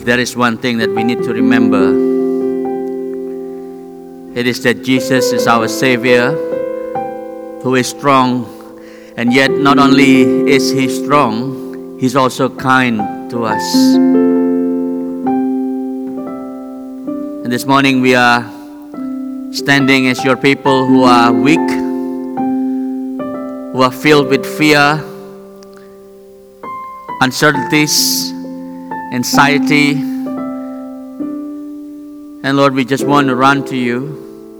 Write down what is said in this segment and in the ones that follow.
There is one thing that we need to remember. It is that Jesus is our Savior, who is strong, and yet not only is He strong, He's also kind to us. And this morning we are standing as your people who are weak, who are filled with fear, uncertainties, anxiety. And Lord, we just want to run to you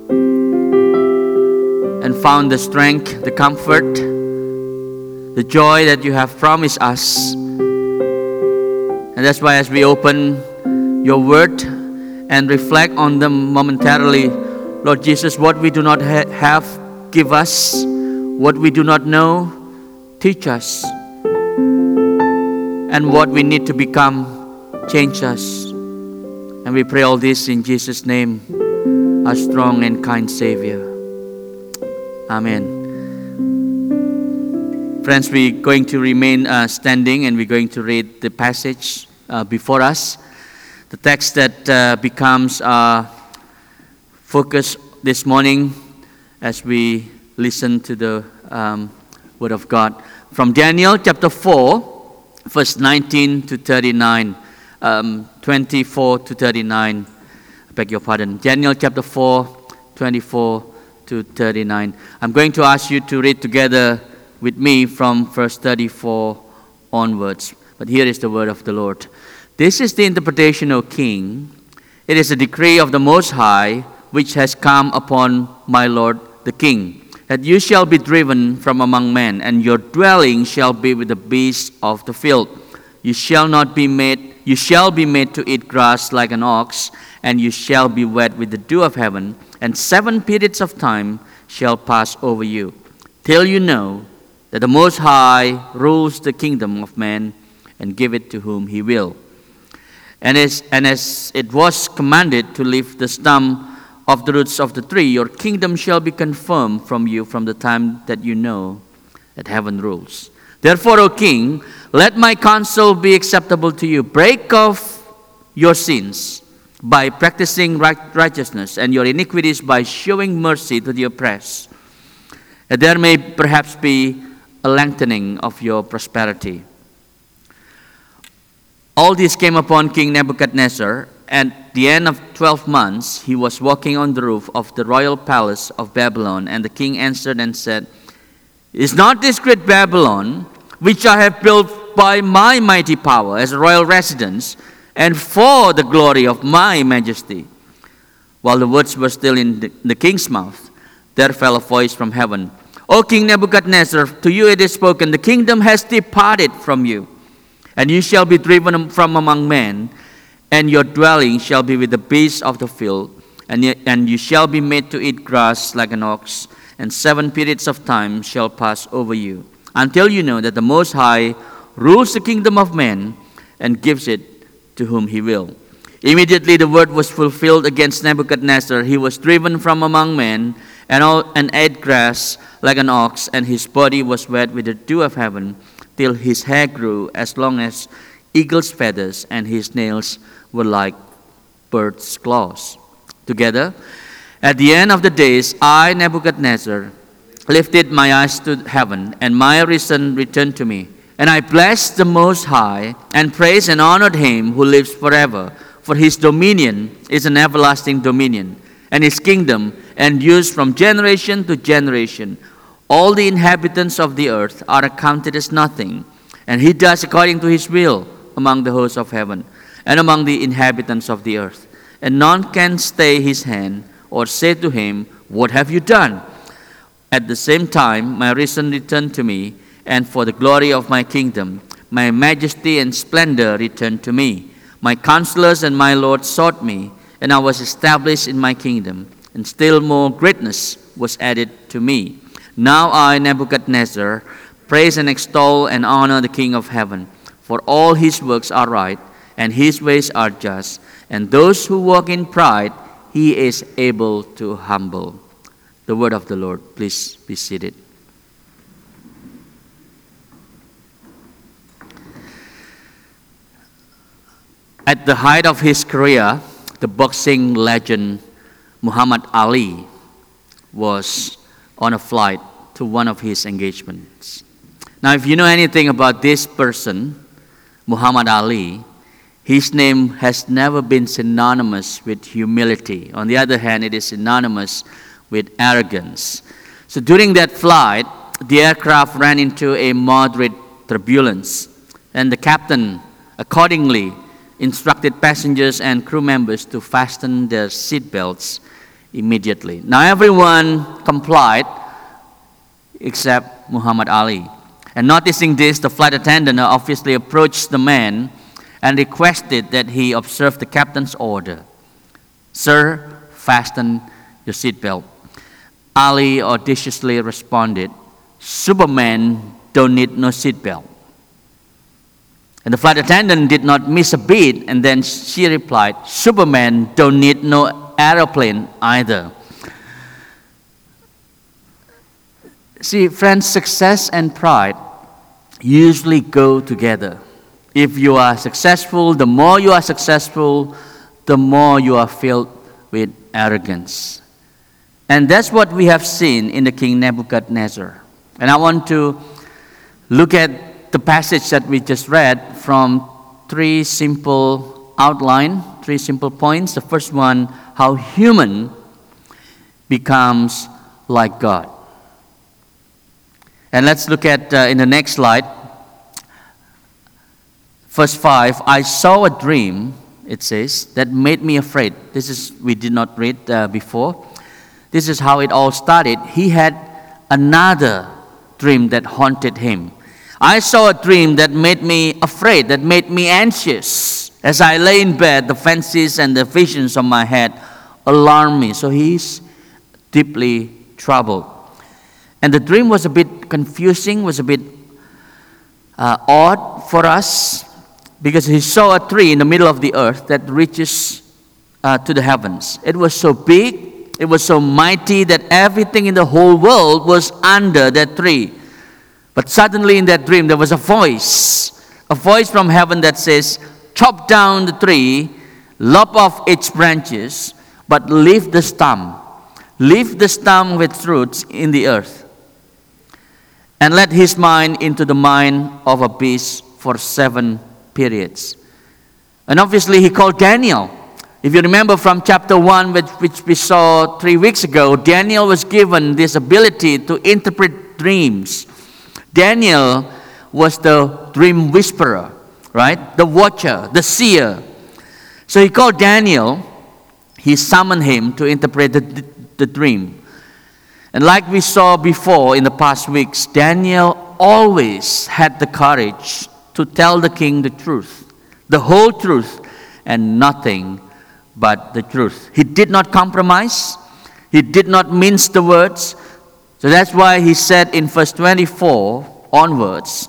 and found the strength, the comfort, the joy that you have promised us. And that's why as we open your word and reflect on them momentarily, Lord Jesus, what we do not have, give us. What we do not know, teach us. And what we need to become, change us. And we pray all this in Jesus' name, our strong and kind Savior. Amen. Friends, we're going to remain standing and we're going to read the passage before us. The text that becomes our focus this morning as we listen to the Word of God. From Daniel chapter 4, verse 19 to 39, 24 to 39. I beg your pardon. Daniel chapter 4, 24 to 39. I'm going to ask you to read together with me from verse 34 onwards. But here is the word of the Lord. This is the interpretation, O King. It is a decree of the Most High, which has come upon my Lord the King, that you shall be driven from among men, and your dwelling shall be with the beasts of the field. You shall be made to eat grass like an ox, and you shall be wet with the dew of heaven, and 7 periods of time shall pass over you, till you know that the Most High rules the kingdom of man, and give it to whom He will. And as it was commanded to leave the stump of the roots of the tree, your kingdom shall be confirmed from you from the time that you know that heaven rules. Therefore, O King, let my counsel be acceptable to you. Break off your sins by practicing righteousness, and your iniquities by showing mercy to the oppressed. And there may perhaps be a lengthening of your prosperity. All this came upon King Nebuchadnezzar. At the end of 12 months, he was walking on the roof of the royal palace of Babylon. And the king answered and said, Is not this great Babylon, which I have built by my mighty power as a royal residence, and for the glory of my majesty? While the words were still in the king's mouth, there fell a voice from heaven. O King Nebuchadnezzar, to you it is spoken, the kingdom has departed from you, and you shall be driven from among men, and your dwelling shall be with the beasts of the field, and you shall be made to eat grass like an ox, and 7 periods of time shall pass over you, until you know that the Most High rules the kingdom of men, and gives it to whom He will. Immediately the word was fulfilled against Nebuchadnezzar. He was driven from among men, and ate grass like an ox, and his body was wet with the dew of heaven, till his hair grew as long as eagle's feathers, and his nails were like bird's claws. Together, at the end of the days, I, Nebuchadnezzar, lifted my eyes to heaven, and my reason returned to me. And I blessed the Most High, and praised and honored Him who lives forever. For His dominion is an everlasting dominion, and His kingdom endures from generation to generation. All the inhabitants of the earth are accounted as nothing, and He does according to His will among the hosts of heaven and among the inhabitants of the earth. And none can stay His hand or say to Him, What have you done? At the same time, my reason returned to me, and for the glory of my kingdom, my majesty and splendor returned to me. My counselors and my Lord sought me, and I was established in my kingdom, and still more greatness was added to me. Now I, Nebuchadnezzar, praise and extol and honor the King of heaven, for all His works are right, and His ways are just, and those who walk in pride He is able to humble. The word of the Lord. Please be seated. At the height of his career, the boxing legend Muhammad Ali was on a flight to one of his engagements. Now, if you know anything about this person, Muhammad Ali, his name has never been synonymous with humility. On the other hand, it is synonymous with arrogance. So during that flight, the aircraft ran into a moderate turbulence, and the captain accordingly instructed passengers and crew members to fasten their seatbelts immediately. Now everyone complied except Muhammad Ali. And noticing this, the flight attendant obviously approached the man and requested that he observe the captain's order. "Sir, fasten your seatbelt." Ali audaciously responded, "Superman don't need no seatbelt." And the flight attendant did not miss a beat, and then she replied, "Superman don't need no aeroplane either." See, friends, success and pride usually go together. If you are successful, the more you are successful, the more you are filled with arrogance. And that's what we have seen in the King Nebuchadnezzar. And I want to look at the passage that we just read from three simple points. The first one, how human becomes like God. And let's look at in the next slide, verse 5. "I saw a dream," it says, "that made me afraid." We did not read before. This is how it all started. He had another dream that haunted him. "I saw a dream that made me afraid, that made me anxious. As I lay in bed, the fancies and the visions of my head alarmed me." So he's deeply troubled. And the dream was a bit confusing, was a bit odd for us, because he saw a tree in the middle of the earth that reaches to the heavens. It was so big, it was so mighty that everything in the whole world was under that tree. But suddenly in that dream there was a voice from heaven that says, "Chop down the tree, lop off its branches, but leave the stump with its roots in the earth. And let his mind into the mind of a beast for 7 periods." And obviously he called Daniel. If you remember from chapter 1, which we saw 3 weeks ago, Daniel was given this ability to interpret dreams. Daniel was the dream whisperer, right? The watcher, the seer. So he called Daniel. He summoned him to interpret the dream. And like we saw before in the past weeks, Daniel always had the courage to tell the king the truth, the whole truth, and nothing but the truth. He did not compromise. He did not mince the words. So that's why he said in verse 24 onwards,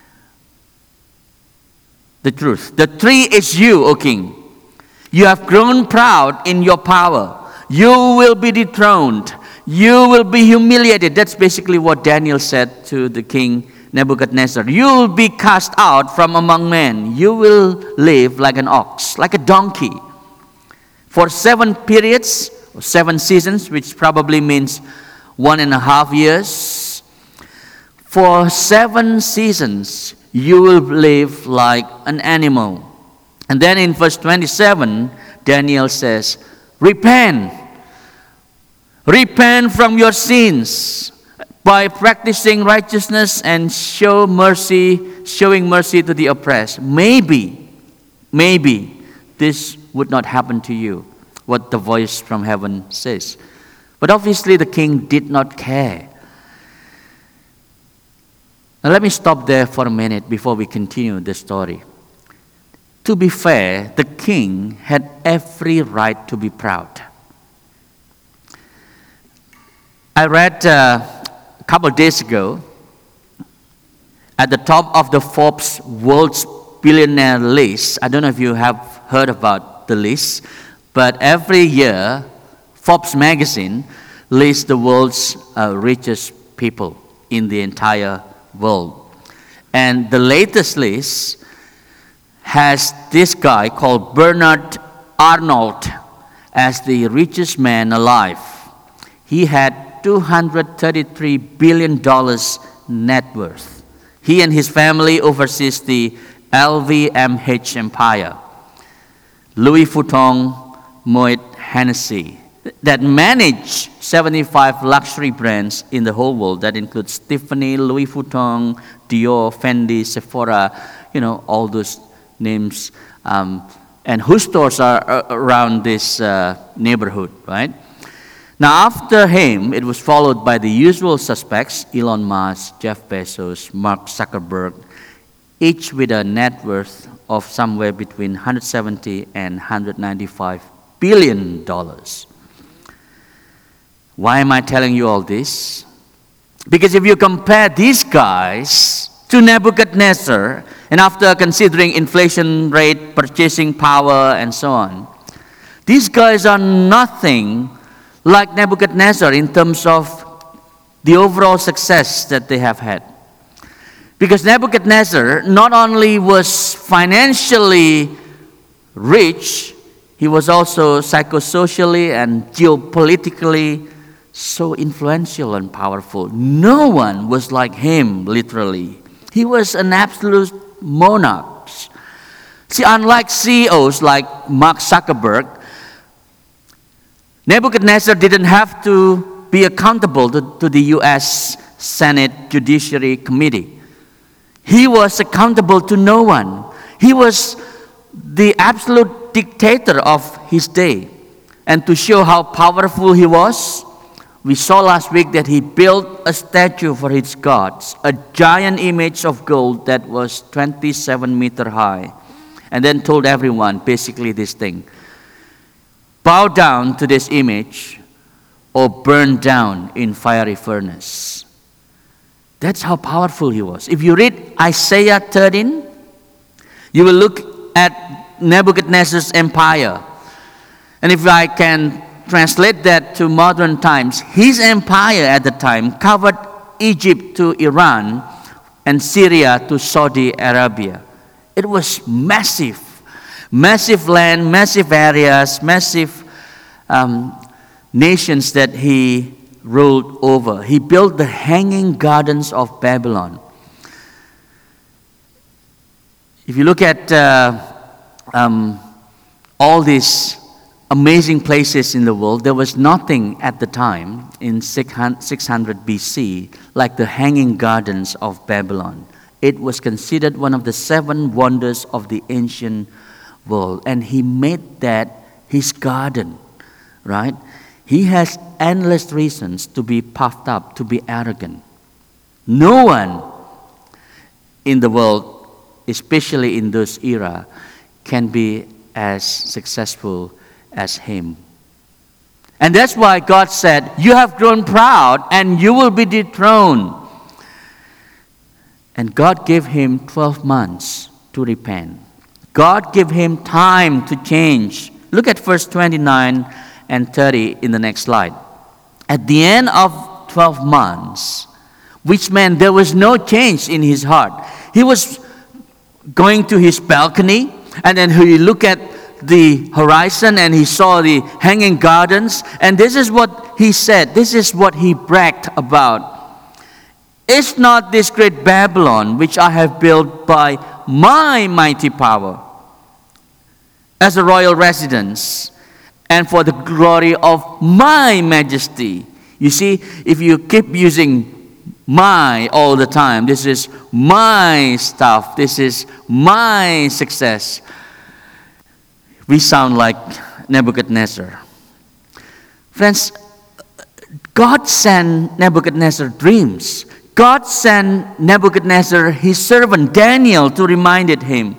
the truth. "The tree is you, O king. You have grown proud in your power. You will be dethroned. You will be humiliated." That's basically what Daniel said to the king Nebuchadnezzar. "You will be cast out from among men. You will live like an ox, like a donkey. For 7 periods, or 7 seasons, which probably means 1.5 years. For 7 seasons, you will live like an animal." And then in verse 27, Daniel says, "Repent. Repent from your sins by practicing righteousness and showing mercy to the oppressed. Maybe this would not happen to you," what the voice from heaven says. But obviously the king did not care. Now let me stop there for a minute before we continue the story. To be fair, the king had every right to be proud. I read a couple of days ago, at the top of the Forbes World's Billionaire list. I don't know if you have heard about the list, but every year Forbes magazine lists the world's richest people in the entire world. And the latest list has this guy called Bernard Arnault as the richest man alive. He had $233 billion net worth. He and his family oversees the LVMH empire. Louis Vuitton, Moet Hennessy, that manage 75 luxury brands in the whole world. That includes Tiffany, Louis Vuitton, Dior, Fendi, Sephora, all those names. And whose stores are around this neighborhood, right? Now, after him, it was followed by the usual suspects, Elon Musk, Jeff Bezos, Mark Zuckerberg, each with a net worth of somewhere between $170 and $195 billion. Why am I telling you all this? Because if you compare these guys to Nebuchadnezzar, and after considering inflation rate, purchasing power, and so on, these guys are nothing like Nebuchadnezzar in terms of the overall success that they have had. Because Nebuchadnezzar not only was financially rich, he was also psychosocially and geopolitically so influential and powerful. No one was like him, literally. He was an absolute monarch. See, unlike CEOs like Mark Zuckerberg, Nebuchadnezzar didn't have to be accountable to the U.S. Senate Judiciary Committee. He was accountable to no one. He was the absolute dictator of his day. And to show how powerful he was, we saw last week that he built a statue for his gods, a giant image of gold that was 27 meters high, and then told everyone basically this thing: bow down to this image or burn down in fiery furnace. That's how powerful he was. If you read Isaiah 13, you will look at Nebuchadnezzar's empire. And if I can translate that to modern times, his empire at the time covered Egypt to Iran and Syria to Saudi Arabia. It was massive. Massive land, massive areas, massive nations that he ruled over. He built the Hanging Gardens of Babylon. If you look at all these amazing places in the world, there was nothing at the time in 600 BC like the Hanging Gardens of Babylon. It was considered one of the 7 wonders of the ancient world, and he made that his garden, right? He has endless reasons to be puffed up, to be arrogant. No one in the world, especially in this era, can be as successful as him. And that's why God said, "You have grown proud and you will be dethroned." And God gave him 12 months to repent. God gave him time to change. Look at verse 29 and 30 in the next slide. At the end of 12 months, which meant there was no change in his heart. He was going to his balcony, and then he looked at the horizon and he saw the Hanging Gardens, and this is what he said, this is what he bragged about. "Is not this great Babylon, which I have built by my mighty power, as a royal residence, and for the glory of my majesty?" You see, if you keep using my all the time, this is my stuff, this is my success, we sound like Nebuchadnezzar. Friends, God sent Nebuchadnezzar dreams. God sent Nebuchadnezzar his servant Daniel to remind him,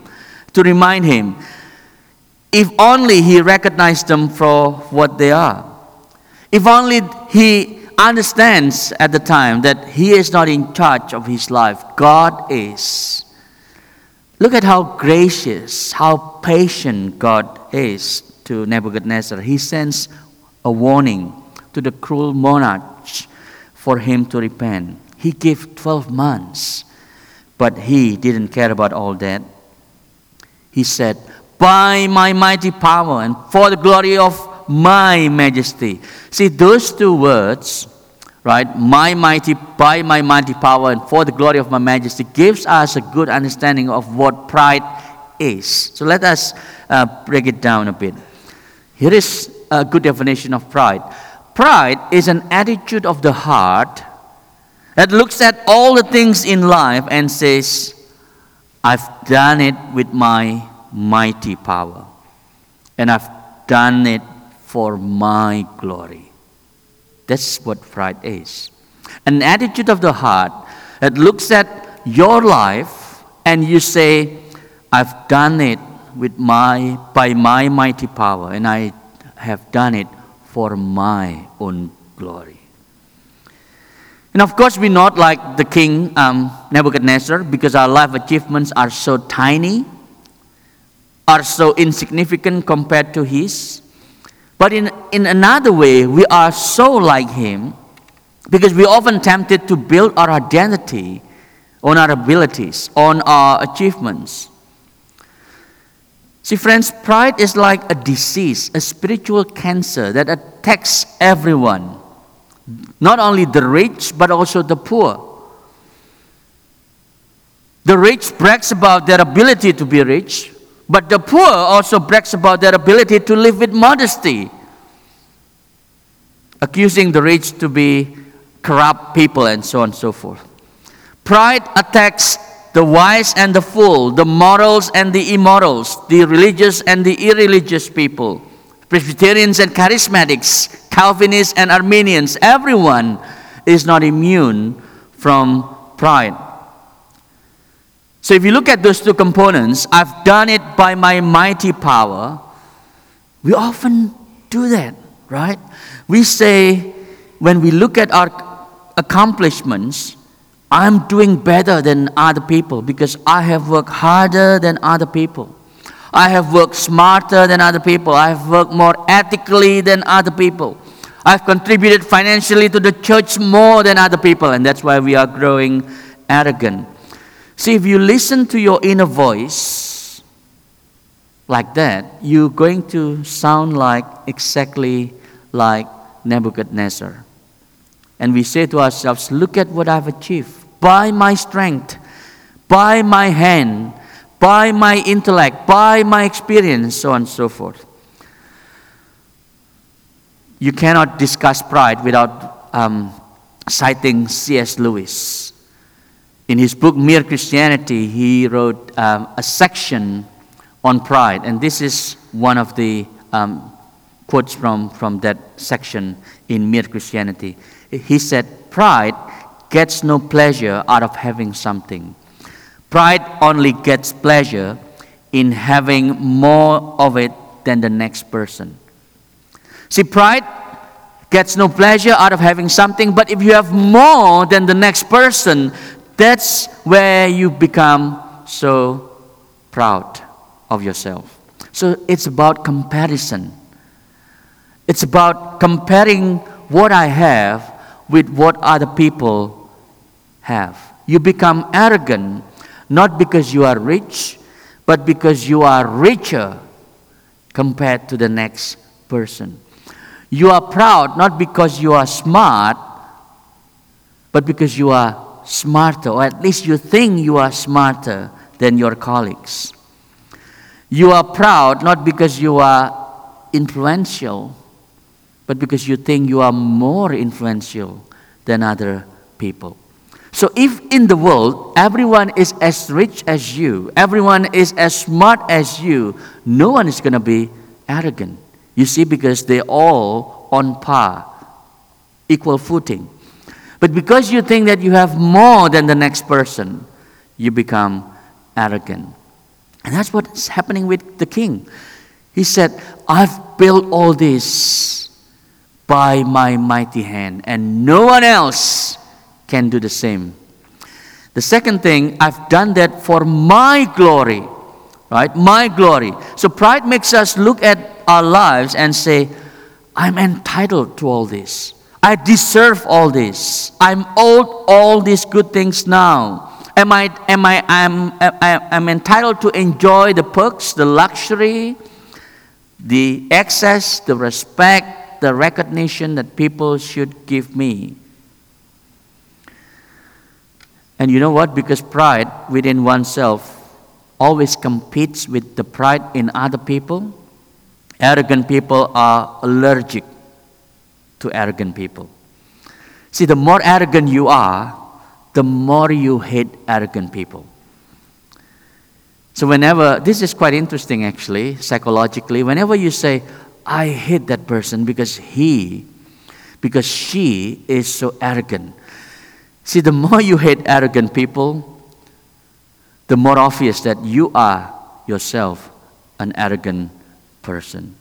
if only he recognized them for what they are. If only he understands at the time that he is not in charge of his life, God is. Look at how gracious, how patient God is to Nebuchadnezzar. He sends a warning to the cruel monarch for him to repent. He gave 12 months, but he didn't care about all that. He said, by my mighty power and for the glory of my majesty. See, those two words, right, by my mighty power and for the glory of my majesty, gives us a good understanding of what pride is. So let us break it down a bit. Here is a good definition of pride. Pride is an attitude of the heart that looks at all the things in life and says, I've done it with my mighty power, and I've done it for my glory. That's what pride is. An attitude of the heart that looks at your life and you say, I've done it by my mighty power, and I have done it for my own glory. And of course, we're not like the king Nebuchadnezzar, because our life achievements are so tiny, are so insignificant compared to his. But in another way, we are so like him because we're often tempted to build our identity on our abilities, on our achievements. See, friends, pride is like a disease, a spiritual cancer that attacks everyone. Not only the rich, but also the poor. The rich brags about their ability to be rich, but the poor also brags about their ability to live with modesty, accusing the rich to be corrupt people and so on and so forth. Pride attacks the wise and the fool, the morals and the immorals, the religious and the irreligious people, Presbyterians and charismatics, Calvinists and Arminians. Everyone is not immune from pride. So if you look at those two components, I've done it by my mighty power, we often do that, right? We say, when we look at our accomplishments, I'm doing better than other people because I have worked harder than other people. I have worked smarter than other people. I have worked more ethically than other people. I've contributed financially to the church more than other people, and that's why we are growing arrogant. See, if you listen to your inner voice like that, you're going to sound exactly like Nebuchadnezzar. And we say to ourselves, look at what I've achieved by my strength, by my hand, by my intellect, by my experience, so on and so forth. You cannot discuss pride without citing C.S. Lewis. In his book, Mere Christianity, he wrote a section on pride. And this is one of the quotes from that section in Mere Christianity. He said, pride gets no pleasure out of having something. Pride only gets pleasure in having more of it than the next person. See, pride gets no pleasure out of having something, but if you have more than the next person, that's where you become so proud of yourself. So it's about comparison. It's about comparing what I have with what other people have. You become arrogant, not because you are rich, but because you are richer compared to the next person. You are proud not because you are smart, but because you are smarter, or at least you think you are smarter than your colleagues. You are proud not because you are influential, but because you think you are more influential than other people. So if in the world everyone is as rich as you, everyone is as smart as you, no one is going to be arrogant. You see, because they're all on par, equal footing. But because you think that you have more than the next person, you become arrogant. And that's what's happening with the king. He said, I've built all this by my mighty hand, and no one else can do the same. The second thing, I've done that for my glory, right? My glory. So pride makes us look at our lives and say, I'm entitled to all this. I deserve all this. I'm owed all these good things now. I'm entitled to enjoy the perks, the luxury, the access, the respect, the recognition that people should give me. And you know what? Because pride within oneself always competes with the pride in other people. Arrogant people are allergic to arrogant people. See, the more arrogant you are, the more you hate arrogant people. So this is quite interesting actually, psychologically, whenever you say, I hate that person because she is so arrogant. See, the more you hate arrogant people, the more obvious that you are yourself an arrogant person.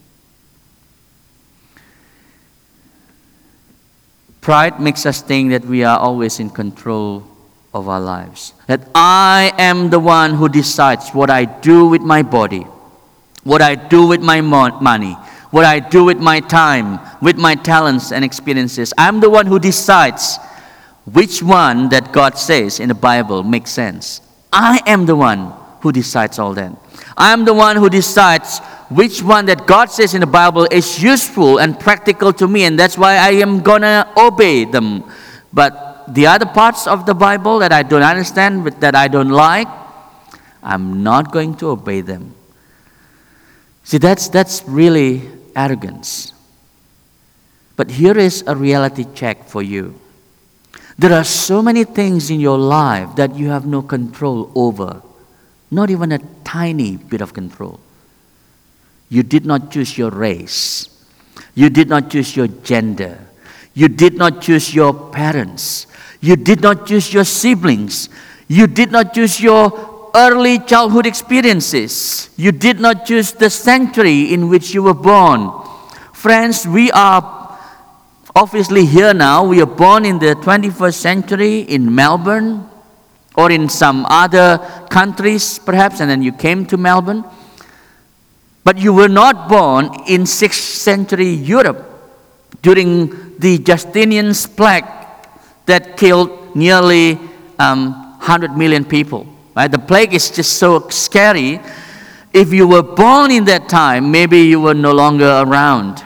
Pride makes us think that we are always in control of our lives. That I am the one who decides what I do with my body, what I do with my money, what I do with my time, with my talents and experiences. I'm the one who decides which one that God says in the Bible makes sense. I am the one who decides all that. I am the one who decides which one that God says in the Bible is useful and practical to me, and that's why I am gonna obey them. But the other parts of the Bible that I don't understand, that I don't like, I'm not going to obey them. See, that's really arrogance. But here is a reality check for you. There are so many things in your life that you have no control over, not even a tiny bit of control. You did not choose your race. You did not choose your gender. You did not choose your parents. You did not choose your siblings. You did not choose your early childhood experiences. You did not choose the century in which you were born. Friends, we are obviously here now. We are born in the 21st century in Melbourne or in some other countries perhaps, and then you came to Melbourne. But you were not born in 6th century Europe during the Justinian's plague that killed nearly 100 million people. Right? The plague is just so scary. If you were born in that time, maybe you were no longer around.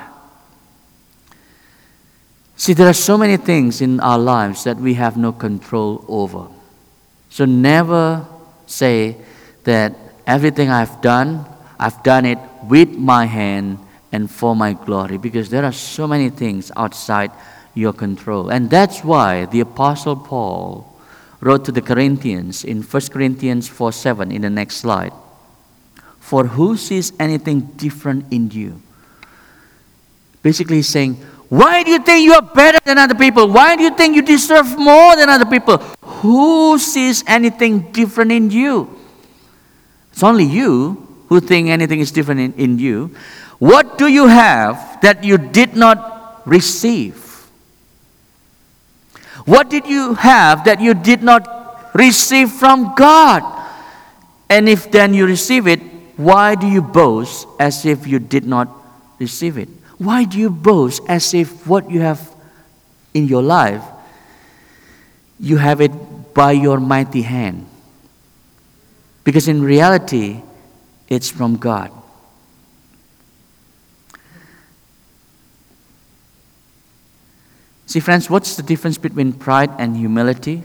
See, there are so many things in our lives that we have no control over. So never say that everything I've done it with my hand and for my glory, because there are so many things outside your control. And that's why the Apostle Paul wrote to the Corinthians in 1 Corinthians 4:7 in the next slide. For who sees anything different in you? Basically he's saying, why do you think you are better than other people? Why do you think you deserve more than other people? Who sees anything different in you? It's only you who think anything is different in you. What do you have that you did not receive? What did you have that you did not receive from God? And if then you receive it, why do you boast as if you did not receive it? Why do you boast as if what you have in your life, you have it by your mighty hand? Because in reality, it's from God. See, friends, what's the difference between pride and humility?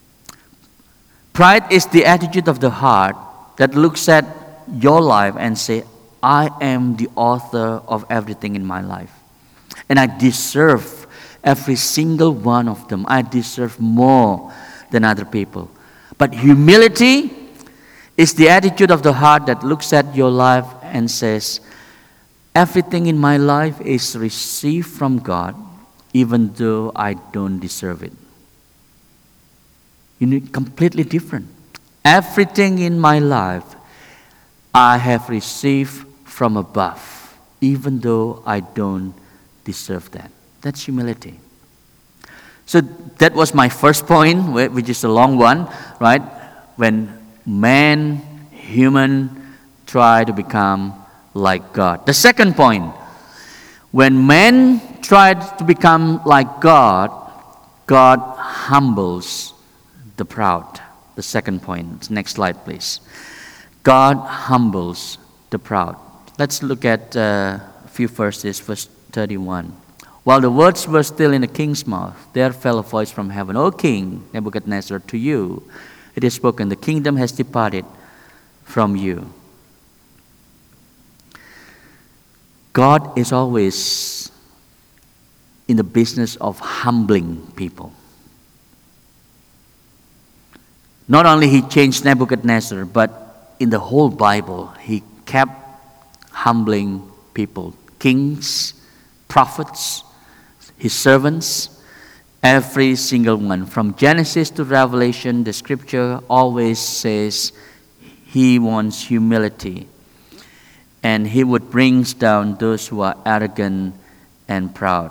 Pride is the attitude of the heart that looks at your life and say, I am the author of everything in my life. And I deserve every single one of them. I deserve more than other people. But humility is the attitude of the heart that looks at your life and says, everything in my life is received from God, even though I don't deserve it. You need completely different. Everything in my life I have received from above, even though I don't deserve that. That's humility. So that was my first point, which is a long one, right? When human try to become like God. The second point, when man tried to become like God, God humbles the proud. the second point. Next slide, please. God humbles the proud. Let's look at a few verses, verse 31. While the words were still in the king's mouth, there fell a voice from heaven, O King Nebuchadnezzar, to you it is spoken, the kingdom has departed from you. God is always in the business of humbling people. Not only he changed Nebuchadnezzar, but in the whole Bible, he kept humbling people. Kings, prophets, his servants, every single one. From Genesis to Revelation, the scripture always says he wants humility. And he would bring down those who are arrogant and proud.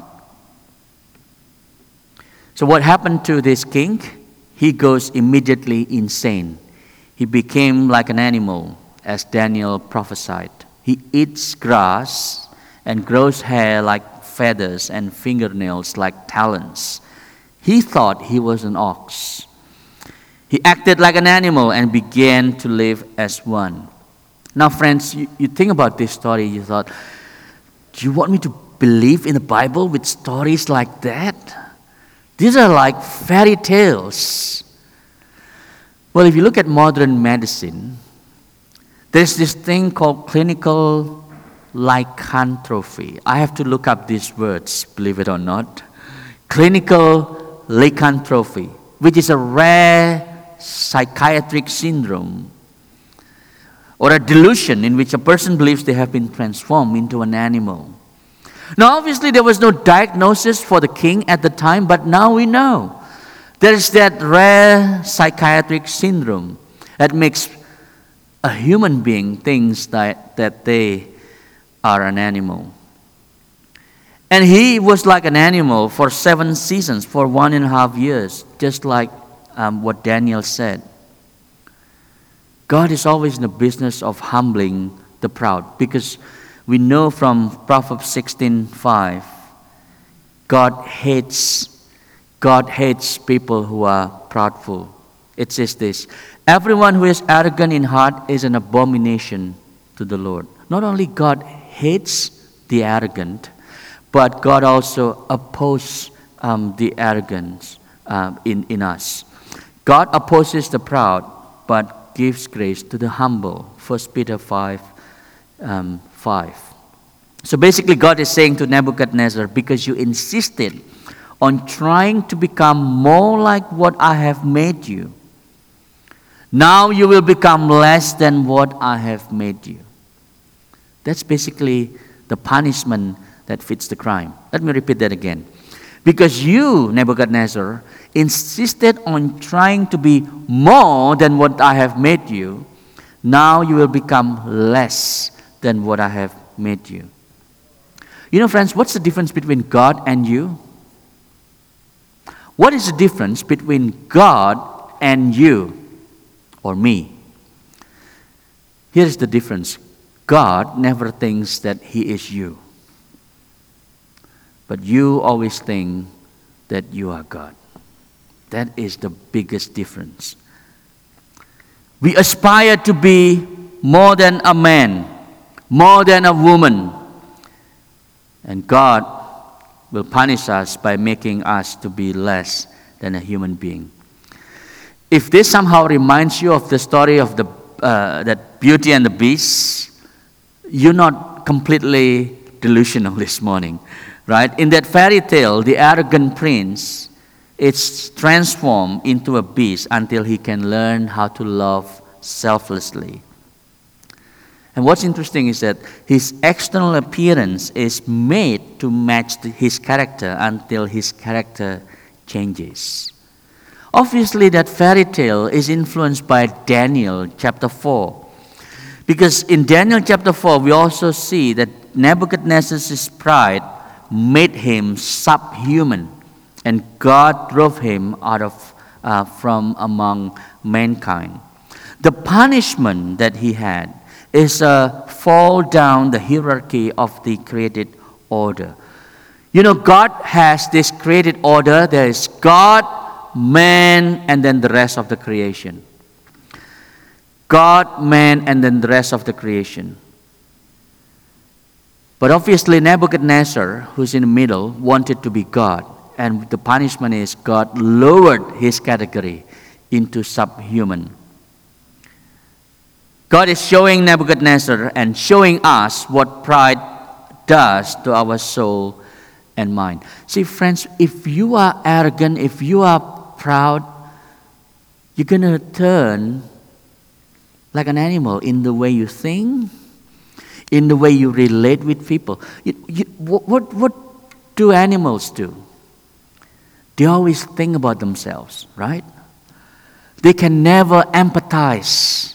So what happened to this king? He goes immediately insane. He became like an animal, as Daniel prophesied. He eats grass and grows hair like feathers and fingernails like talons. He thought he was an ox. He acted like an animal and began to live as one. Now, friends, you think about this story, you thought, do you want me to believe in the Bible with stories like that? These are like fairy tales. Well, if you look at modern medicine, there's this thing called clinical lycanthropy. I have to look up these words, believe it or not. Clinical lycanthropy, which is a rare psychiatric syndrome or a delusion in which a person believes they have been transformed into an animal. Now, obviously, there was no diagnosis for the king at the time, but now we know. There is that rare psychiatric syndrome that makes a human being think that they are an animal. And he was like an animal for 7 seasons, for 1.5 years, just like what Daniel said. God is always in the business of humbling the proud, because we know from Proverbs 16:5, God hates people who are proudful. It says this, everyone who is arrogant in heart is an abomination to the Lord. Not only God hates the arrogant, but God also opposes the arrogance in us. God opposes the proud, but gives grace to the humble. 1 Peter 5:5. So basically, God is saying to Nebuchadnezzar, because you insisted on trying to become more like what I have made you, now you will become less than what I have made you. That's basically the punishment that fits the crime. Let me repeat that again. Because you, Nebuchadnezzar, insisted on trying to be more than what I have made you, now you will become less than what I have made you. You know, friends, what's the difference between God and you? What is the difference between God and you or me? Here's the difference. God never thinks that He is you. But you always think that you are God. That is the biggest difference. We aspire to be more than a man, more than a woman. And God will punish us by making us to be less than a human being. If this somehow reminds you of the story of that Beauty and the Beast, you're not completely delusional this morning. Right? In that fairy tale, the arrogant prince is transformed into a beast until he can learn how to love selflessly. And what's interesting is that his external appearance is made to match his character until his character changes. Obviously, that fairy tale is influenced by Daniel chapter 4. Because in Daniel chapter 4, we also see that Nebuchadnezzar's pride made him subhuman, and God drove him out of from among mankind. The punishment that he had is a fall down the hierarchy of the created order. You know, God has this created order. There is God, man, and then the rest of the creation. God, man, and then the rest of the creation. But obviously Nebuchadnezzar, who's in the middle, wanted to be God. And the punishment is God lowered his category into subhuman. God is showing Nebuchadnezzar and showing us what pride does to our soul and mind. See, friends, if you are arrogant, if you are proud, you're going to turn like an animal in the way you think, in the way you relate with people. What do animals do? They always think about themselves, right? They can never empathize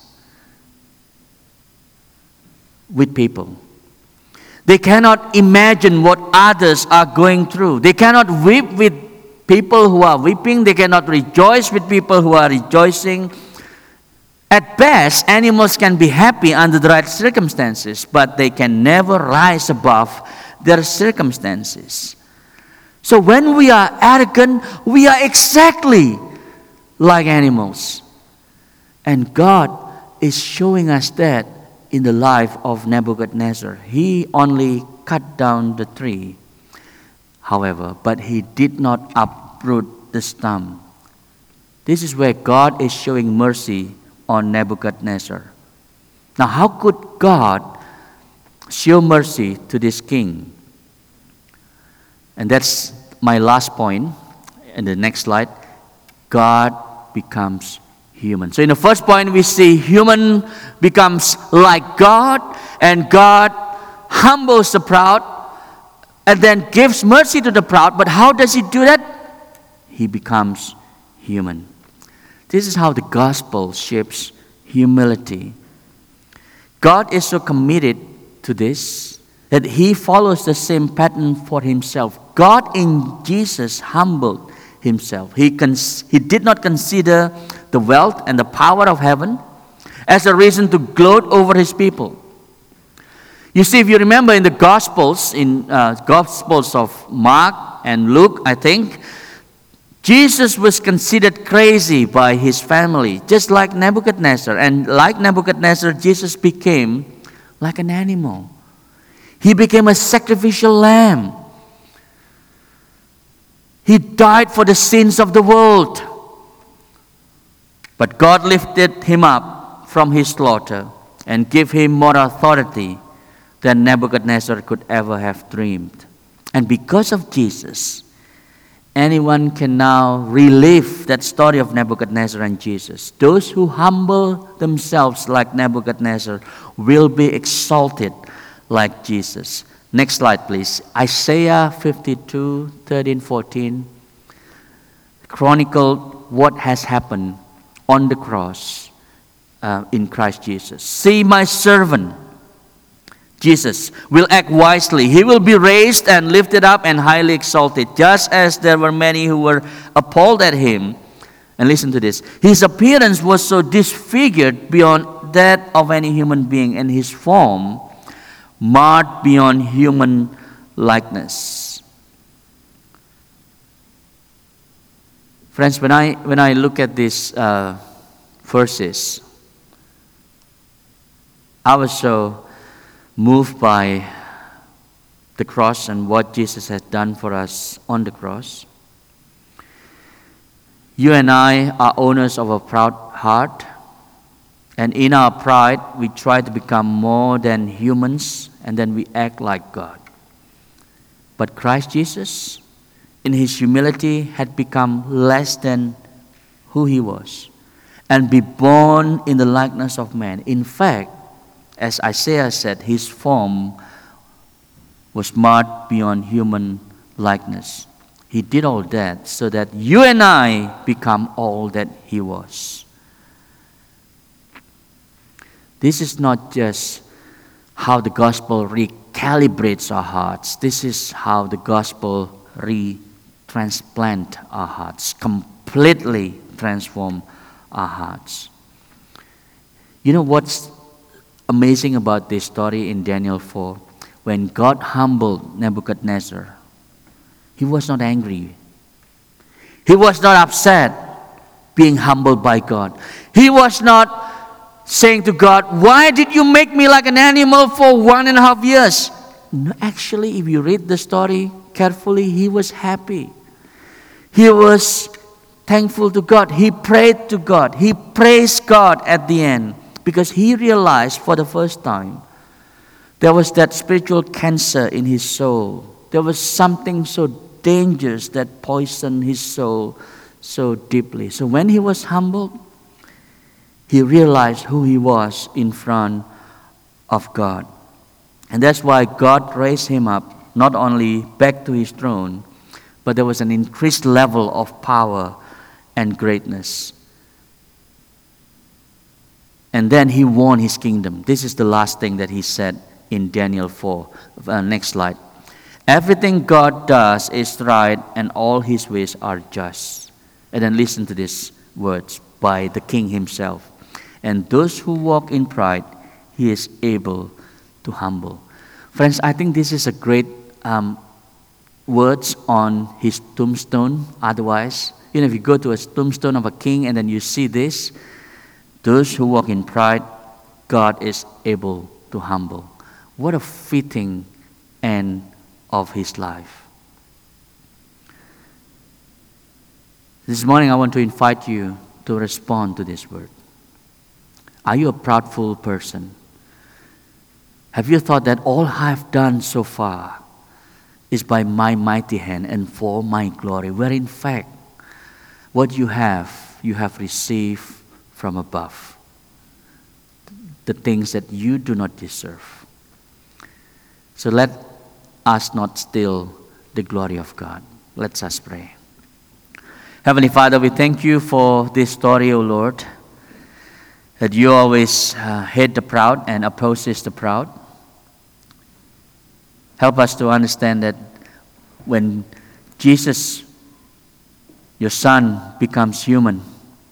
with people. They cannot imagine what others are going through. They cannot weep with people who are weeping. They cannot rejoice with people who are rejoicing. At best, animals can be happy under the right circumstances, but they can never rise above their circumstances. So when we are arrogant, we are exactly like animals. And God is showing us that in the life of Nebuchadnezzar. He only cut down the tree, however, but he did not uproot the stump. This is where God is showing mercy on Nebuchadnezzar. Now, how could God show mercy to this king? And that's my last point. In the next slide, God becomes human. So in the first point, we see human becomes like God, and God humbles the proud and then gives mercy to the proud. But how does he do that? He becomes human. This is how the gospel shapes humility. God is so committed to this that he follows the same pattern for himself. God in Jesus humbled himself. He did not consider the wealth and the power of heaven as a reason to gloat over his people. You see, if you remember in the Gospels, in Gospels of Mark and Luke, I think, Jesus was considered crazy by his family, just like Nebuchadnezzar. And like Nebuchadnezzar, Jesus became like an animal. He became a sacrificial lamb. He died for the sins of the world. But God lifted him up from his slaughter and gave him more authority than Nebuchadnezzar could ever have dreamed. And because of Jesus, anyone can now relive that story of Nebuchadnezzar and Jesus. Those who humble themselves like Nebuchadnezzar will be exalted like Jesus. Next slide, please. Isaiah 52, 13, 14 chronicled what has happened on the cross in Christ Jesus. See, my servant, Jesus, will act wisely. He will be raised and lifted up and highly exalted, just as there were many who were appalled at him. And listen to this. His appearance was so disfigured beyond that of any human being, and his form marred beyond human likeness. Friends, when I look at these verses, I was so moved by the cross and what Jesus has done for us on the cross. You and I are owners of a proud heart, and in our pride, we try to become more than humans, and then we act like God. But Christ Jesus, in his humility, had become less than who he was, and be born in the likeness of man. In fact, as Isaiah said, his form was marred beyond human likeness. He did all that so that you and I become all that he was. This is not just how the gospel recalibrates our hearts. This is how the gospel retransplant our hearts, completely transform our hearts. You know what's amazing about this story in Daniel 4? When God humbled Nebuchadnezzar, he was not angry. He was not upset being humbled by God. He was not saying to God, why did you make me like an animal for 1.5 years? No, actually, if you read the story carefully, he was happy. He was thankful to God. He prayed to God. He praised God at the end because he realized for the first time there was that spiritual cancer in his soul. There was something so dangerous that poisoned his soul so deeply. So when he was humbled, he realized who he was in front of God. And that's why God raised him up, not only back to his throne, but there was an increased level of power and greatness. And then he won his kingdom. This is the last thing that he said in Daniel 4. Next slide. Everything God does is right and all his ways are just. And then listen to these words by the king himself. And those who walk in pride, he is able to humble. Friends, I think this is a great words on his tombstone. Otherwise, if you go to a tombstone of a king and then you see this, those who walk in pride, God is able to humble. What a fitting end of his life. This morning I want to invite you to respond to this word. Are you a proudful person? Have you thought that all I've done so far is by my mighty hand and for my glory, where in fact what you have received from above, the things that you do not deserve. So let us not steal the glory of God. Let us pray. Heavenly Father, we thank you for this story, O Lord, that you always hate the proud and opposes the proud. Help us to understand that when Jesus, your Son, becomes human,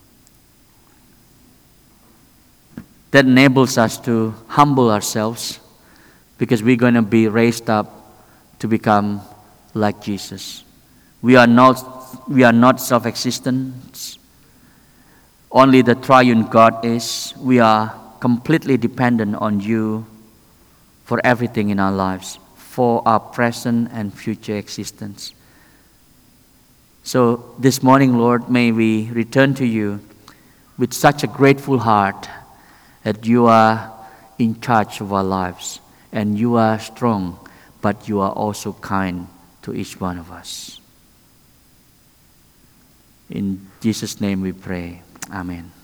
that enables us to humble ourselves because we're going to be raised up to become like Jesus. We are not self-existent. Only the triune God is. We are completely dependent on you for everything in our lives, for our present and future existence. So this morning, Lord, may we return to you with such a grateful heart that you are in charge of our lives and you are strong, but you are also kind to each one of us. In Jesus' name we pray. Amen.